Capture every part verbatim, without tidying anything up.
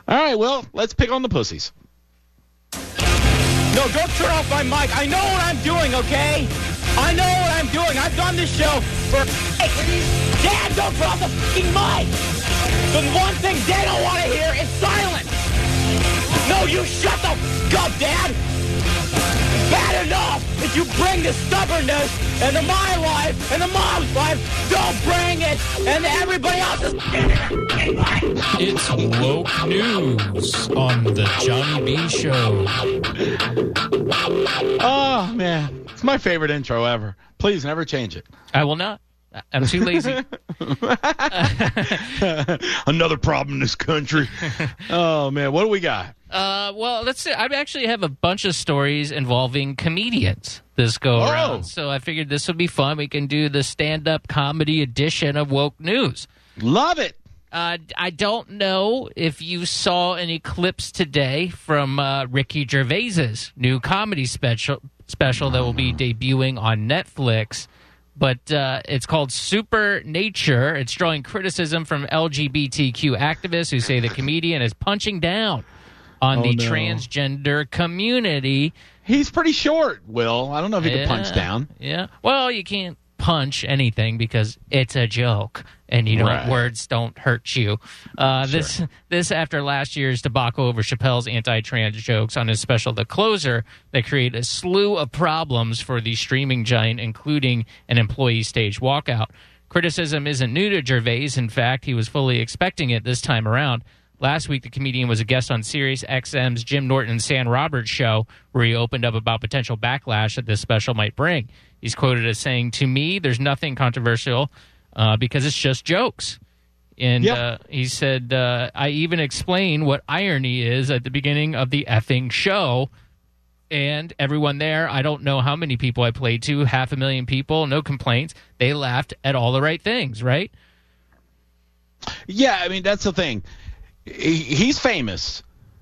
All right, well, let's pick on the pussies. No, don't turn off my mic. I know what I'm doing, okay? I know what I'm doing. I've done this show for... Dad, don't turn off the fucking mic! The one thing they don't want to hear is silence! No, you shut the f*** up, Dad! Bad enough that you bring the stubbornness into my life and the mom's life. Don't bring it into everybody else's life. It's woke news on the Johnny B Show. Oh, man. It's my favorite intro ever. Please never change it. I will not. I'm too lazy. Another problem in this country. Oh, man. What do we got? Uh, well, let's see. I actually have a bunch of stories involving comedians this go Oh. around. So I figured this would be fun. We can do the stand-up comedy edition of Woke News. Love it. Uh, I don't know if you saw any clips today from uh, Ricky Gervais's new comedy special special that will be debuting on Netflix. But uh, it's called Super Nature. It's drawing criticism from L G B T Q activists who say the comedian is punching down on Oh, the no. transgender community. He's pretty short, Will. I don't know if he Yeah, can punch down. Yeah. Well, you can't punch anything because it's a joke, and you don't Right. words don't hurt you. Uh, This this after last year's debacle over Chappelle's anti-trans jokes on his special The Closer that created a slew of problems for the streaming giant, including an employee stage walkout. Criticism isn't new to Gervais. In fact, he was fully expecting it this time around. Last week, the comedian was a guest on Sirius X M's Jim Norton and Sam Roberts show, where he opened up about potential backlash that this special might bring. He's quoted as saying, "To me, there's nothing controversial uh, because it's just jokes." And Yep. uh, he said, uh, "I even explain what irony is at the beginning of the effing show." And everyone there, I don't know how many people I played to, half a million people, no complaints. They laughed at all the right things, right? Yeah, I mean, that's the thing. He, he's famous,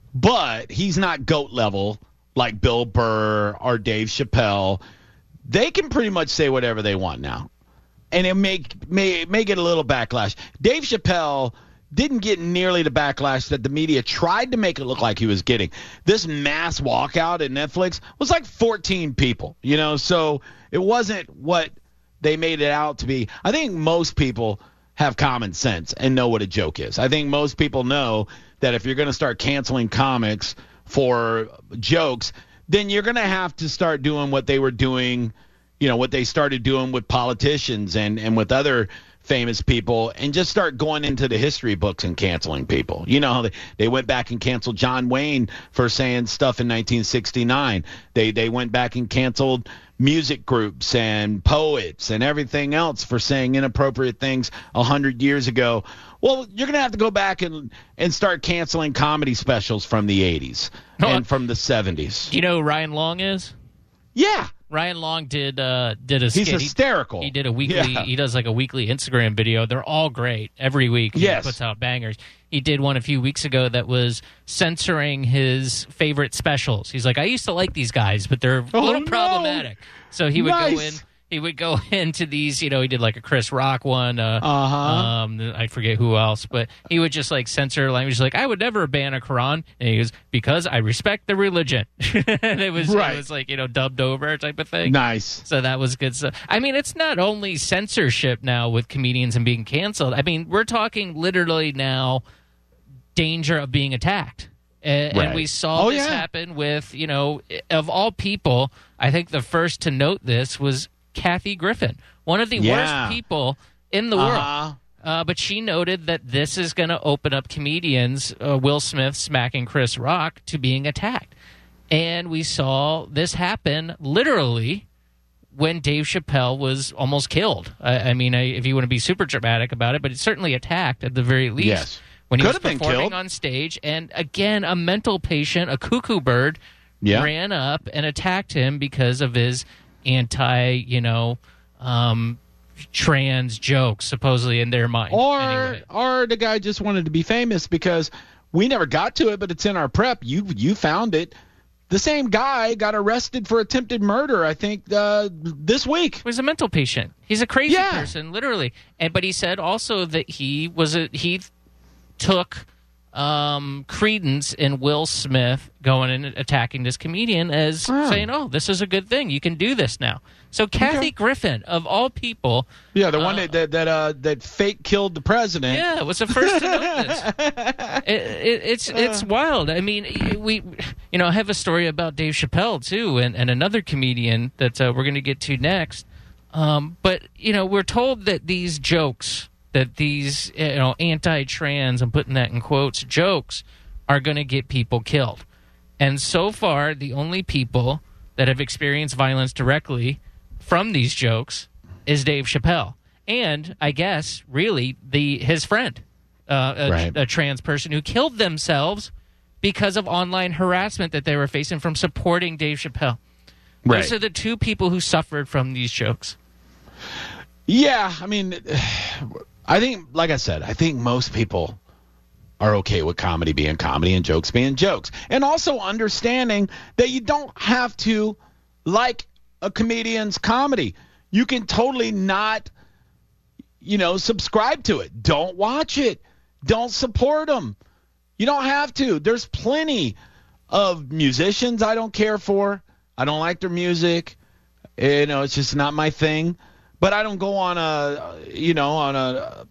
but he's not GOAT level like Bill Burr or Dave Chappelle. They can pretty much say whatever they want now, and it may, may, may get a little backlash. Dave Chappelle didn't get nearly the backlash that the media tried to make it look like he was getting. This mass walkout at Netflix was like fourteen people, you know, so it wasn't what they made it out to be. I think most people have common sense and know what a joke is. I think most people know that if you're going to start canceling comics for jokes, then you're going to have to start doing what they were doing, you know, what they started doing with politicians and, and with other famous people, and just start going into the history books and canceling people. You know, they, they went back and canceled John Wayne for saying stuff in nineteen sixty-nine. They they went back and canceled music groups and poets and everything else for saying inappropriate things a hundred years ago. Well, you're going to have to go back and, and start canceling comedy specials from the eighties Oh, and from the seventies. Do you know who Ryan Long is? Yeah. Ryan Long did uh, did a He's skit. He- hysterical. He, did a weekly. Yeah. He does like a weekly Instagram video. They're all great every week. He Yes. puts out bangers. He did one a few weeks ago that was censoring his favorite specials. He's like, I used to like these guys, but they're a Oh, little no. problematic. So he would go Nice. in. He would go into these, you know, he did like a Chris Rock one. Uh, Uh-huh. um, I forget who else, but he would just like censor language. Like, I would never ban a Quran. And he goes, because I respect the religion. And it was, Right. it was like, you know, dubbed over type of thing. Nice. So that was good stuff. I mean, it's not only censorship now with comedians and being canceled. I mean, we're talking literally now danger of being attacked. And, Right. and we saw Oh, this yeah. happen with, you know, of all people, I think the first to note this was Kathy Griffin, one of the Yeah. worst people in the world. Uh-huh. Uh, but she noted that this is going to open up comedians, uh, Will Smith smacking Chris Rock, to being attacked. And we saw this happen literally when Dave Chappelle was almost killed. I, I mean, I, if you want to be super dramatic about it, but it's certainly attacked at the very least. Yes. When he Could was have been performing killed. on stage. And again, a mental patient, a cuckoo bird, Yeah. ran up and attacked him because of his anti, you know, um, trans jokes, supposedly in their mind. Or Anyway. or the guy just wanted to be famous because we never got to it, but it's in our prep. You you found it. The same guy got arrested for attempted murder, I think, uh, this week. He was a mental patient. He's a crazy Yeah. person, literally. And but he said also that he was a he took um, credence in Will Smith going and attacking this comedian as Oh. saying, "Oh, this is a good thing. You can do this now." So Kathy Okay. Griffin, of all people, Yeah, the one Uh, that that that, uh, that fake killed the president. yeah, was the first to notice. It, it, it's it's wild. I mean, we, you know, I have a story about Dave Chappelle too, and, and another comedian that uh, we're going to get to next. Um, but you know, we're told that these jokes, that these you know anti-trans, I'm putting that in quotes, jokes are going to get people killed. And so far, the only people that have experienced violence directly from these jokes is Dave Chappelle, and I guess really the his friend, uh, a, Right. a trans person who killed themselves because of online harassment that they were facing from supporting Dave Chappelle. Right. Those are the two people who suffered from these jokes. Yeah, I mean, I think, like I said, I think most people are okay with comedy being comedy and jokes being jokes. And also understanding that you don't have to like a comedian's comedy. You can totally not, you know, subscribe to it. Don't watch it. Don't support them. You don't have to. There's plenty of musicians I don't care for. I don't like their music. You know, it's just not my thing. But I don't go on a, you know, on a,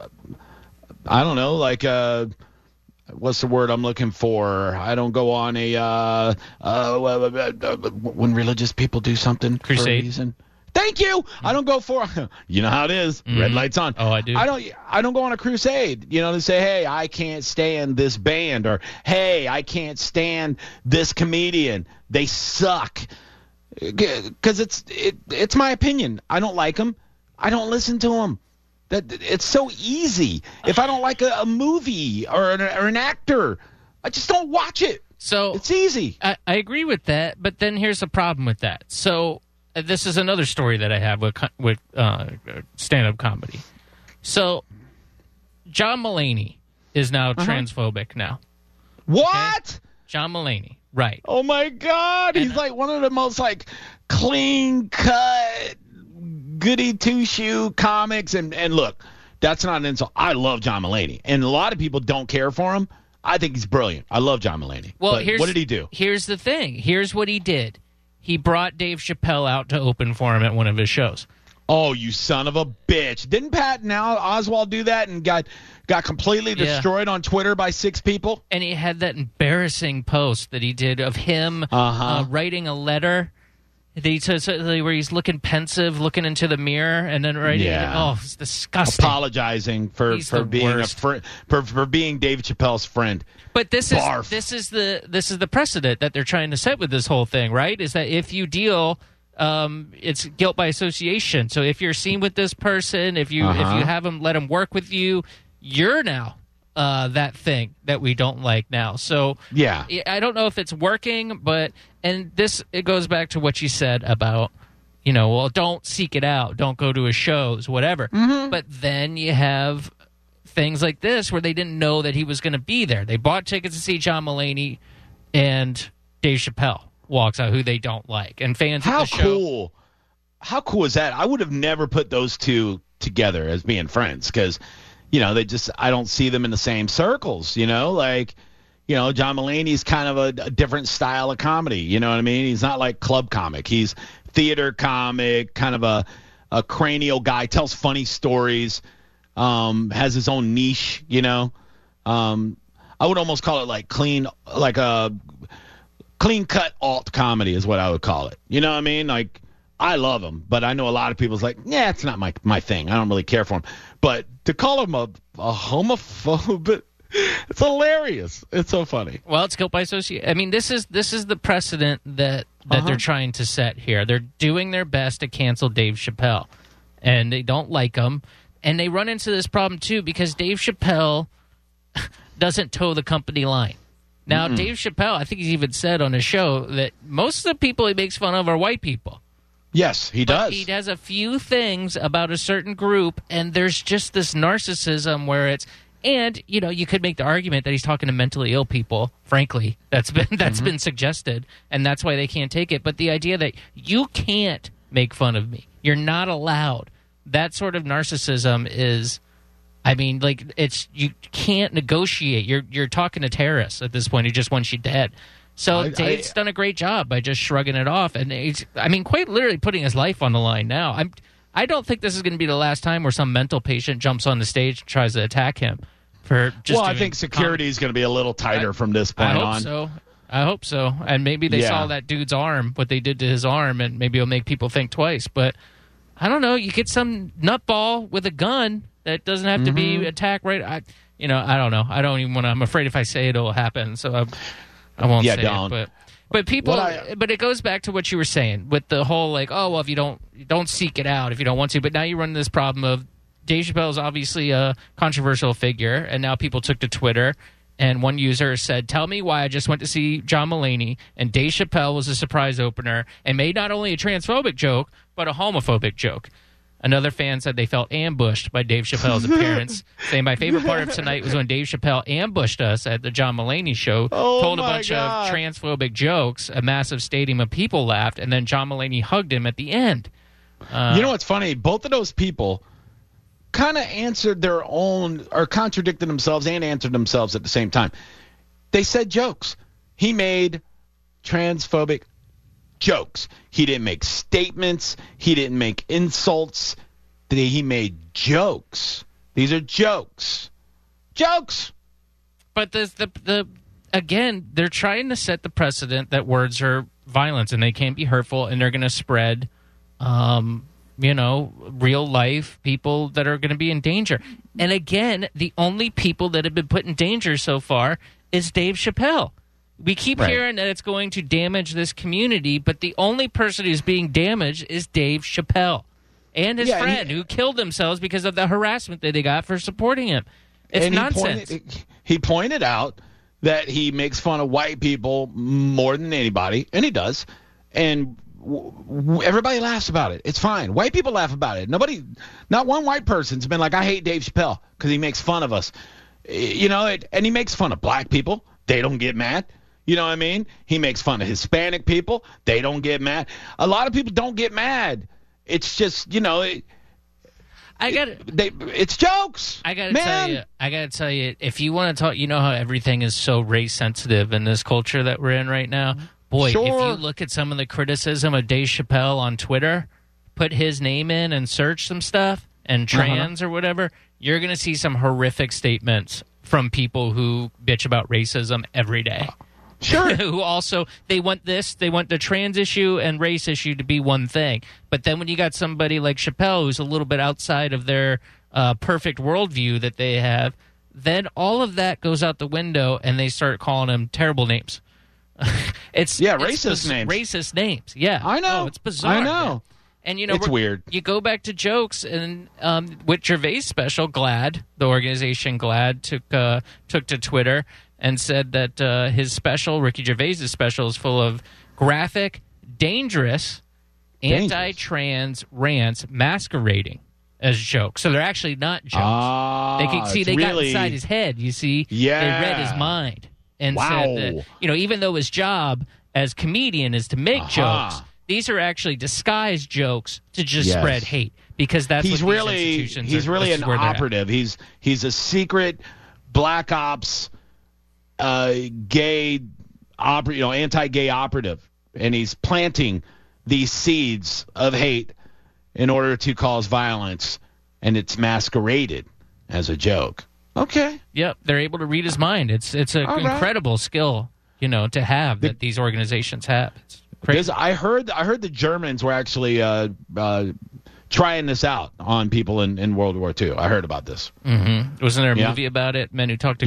I don't know, like a, what's the word I'm looking for? I don't go on a, uh, uh, when religious people do something for a Crusade. reason. Thank you. I don't go for, you know how it is. Mhm. Red lights on. Oh, I do. I don't. I don't go on a crusade. You know, to say, hey, I can't stand this band, or hey, I can't stand this comedian. They suck. Because it's it, it's my opinion. I don't like them. I don't listen to them. That it's so easy. If I don't like a, a movie or an, or an actor, I just don't watch it. So It's easy. I, I agree with that, but then here's the problem with that. So uh, this is another story that I have with co- with uh, stand-up comedy. So John Mulaney is now Uh-huh. transphobic now. What? John Mulaney, right? Oh my God! He's And- like one of the most like clean cut, goody two shoe comics. And and look, that's not an insult. I love John Mulaney, and a lot of people don't care for him. I think he's brilliant. I love John Mulaney. Well, But here's what did he do? Here's the thing. Here's what he did. He brought Dave Chappelle out to open for him at one of his shows. Oh, you son of a bitch! Didn't Pat now Oswald do that and got got completely Yeah. destroyed on Twitter by six people? And he had that embarrassing post that he did of him Uh-huh. uh, writing a letter. That he says where he's looking pensive, looking into the mirror, and then writing. Yeah. Oh, it's disgusting. Apologizing for, He's for the being worst. a friend for, for being Dave Chappelle's friend. But this is Barf. this is the this is the precedent that they're trying to set with this whole thing, right? Is that if you deal, um, it's guilt by association. So if you're seen with this person, if you Uh-huh. if you have them, let them work with you, you're now uh, that thing that we don't like now. So Yeah. I don't know if it's working, but and this it goes back to what you said about, you know, well, don't seek it out, don't go to his shows, whatever. Mm-hmm. But then you have things like this where they didn't know that he was going to be there. They bought tickets to see John Mulaney, and Dave Chappelle walks out, who they don't like, and fans How at the show. cool! How cool is that? I would have never put those two together as being friends because, you know, they just I don't see them in the same circles. You know, like, you know, John Mulaney's kind of a, a different style of comedy. You know what I mean? He's not like club comic. He's theater comic, kind of a a cranial guy, tells funny stories, um, has his own niche. You know, um, I would almost call it like clean, like a clean cut alt comedy is what I would call it. You know what I mean? Like, I love him, but I know a lot of people's like, yeah, it's not my my thing. I don't really care for him. But to call him a, a homophobe, it's hilarious. It's so funny. Well, it's guilt by association. I mean, this is this is the precedent that that Uh-huh. they're trying to set here. They're doing their best to cancel Dave Chappelle, and they don't like him, and they run into this problem too because Dave Chappelle doesn't toe the company line. Now, Mm-mm. Dave Chappelle, I think he's even said on his show that most of the people he makes fun of are white people. Yes, he But does. he has a few things about a certain group, and there's just this narcissism where it's, and you know, you could make the argument that he's talking to mentally ill people. Frankly, that's been that's Mm-hmm. been suggested, and that's why they can't take it. But the idea that you can't make fun of me, you're not allowed. That sort of narcissism is, I mean, like, it's you can't negotiate. You're you're talking to terrorists at this point who just want you dead. So I, Dave's I, done a great job by just shrugging it off, and he's, I mean, quite literally putting his life on the line now. I'm, I don't think this is going to be the last time where some mental patient jumps on the stage and tries to attack him for just. Well, I think security com- is going to be a little tighter I, from this point I hope on. So. I hope so. And maybe they yeah. saw that dude's arm, what they did to his arm, and maybe it'll make people think twice. But I don't know. You get some nutball with a gun that doesn't have mm-hmm. to be attacked right. I, you know, I don't know. I don't even want to. I'm afraid if I say it, it'll happen. So I, I won't yeah, say don't. it. But but people. I, but it goes back to what you were saying with the whole like, oh well, if you don't you don't seek it out if you don't want to. But now you run this problem of Dave Chappelle is obviously a controversial figure, and now people took to Twitter. And one user said, tell me why I just went to see John Mulaney and Dave Chappelle was a surprise opener and made not only a transphobic joke, but a homophobic joke. Another fan said they felt ambushed by Dave Chappelle's appearance, saying my favorite part of tonight was when Dave Chappelle ambushed us at the John Mulaney show, oh told a bunch God. of transphobic jokes, a massive stadium of people laughed, and then John Mulaney hugged him at the end. Uh, you know what's funny? Both of those people kind of answered their own, or contradicted themselves and answered themselves at the same time. They said jokes. He made transphobic jokes. He didn't make statements. He didn't make insults. He made jokes. These are jokes. Jokes. But the the the again, they're trying to set the precedent that words are violence and they can't be hurtful, and they're going to spread um you know, real life people that are going to be in danger. And again, the only people that have been put in danger so far is Dave Chappelle. We keep right. hearing that it's going to damage this community, but the only person who's being damaged is Dave Chappelle and his yeah, friend and he, who killed themselves because of the harassment that they got for supporting him. It's and nonsense. He pointed, he pointed out that he makes fun of white people more than anybody, and he does. And everybody laughs about it. It's fine. White people laugh about it. Nobody, not one white person's been like, I hate Dave Chappelle because he makes fun of us. You know, it, and he makes fun of black people. They don't get mad. You know what I mean? He makes fun of Hispanic people. They don't get mad. A lot of people don't get mad. It's just, you know, it, I got it. They, it's jokes. I got to man. tell you. I got to tell you. If you want to talk, you know how everything is so race sensitive in this culture that we're in right now. Boy, sure. if you look at some of the criticism of Dave Chappelle on Twitter, put his name in and search some stuff, and trans uh-huh. or whatever, you're going to see some horrific statements from people who bitch about racism every day. Sure. Who also, they want this, they want the trans issue and race issue to be one thing. But then when you got somebody like Chappelle who's a little bit outside of their uh, perfect worldview that they have, then all of that goes out the window and they start calling him terrible names. it's yeah, it's racist biz- names. Racist names. Yeah, I know. Oh, it's bizarre. I know. Man. And you know, it's weird. You go back to jokes, and um, with Gervais' special, GLAAD, the organization GLAAD, took uh, took to Twitter and said that uh, his special, Ricky Gervais' special, is full of graphic, dangerous, dangerous. anti-trans rants masquerading as jokes. So they're actually not jokes. Ah, they can see they really... got inside his head. You see, yeah. they read his mind. And wow. said that, you know, even though his job as comedian is to make uh-huh. jokes, these are actually disguised jokes to just yes. spread hate, because that's he's what these really institutions he's are, really an operative. He's he's a secret black ops, uh, gay, oper- you know, anti-gay operative, and he's planting these seeds of hate in order to cause violence, and it's masqueraded as a joke. Okay. Yep, they're able to read his mind. It's it's an right. incredible skill, you know, to have that the, these organizations have. It's crazy. I heard I heard the Germans were actually uh, uh, trying this out on people in, in World War Two. I heard about this. Mm-hmm. Wasn't there a yeah. movie about it? Men Who Talk to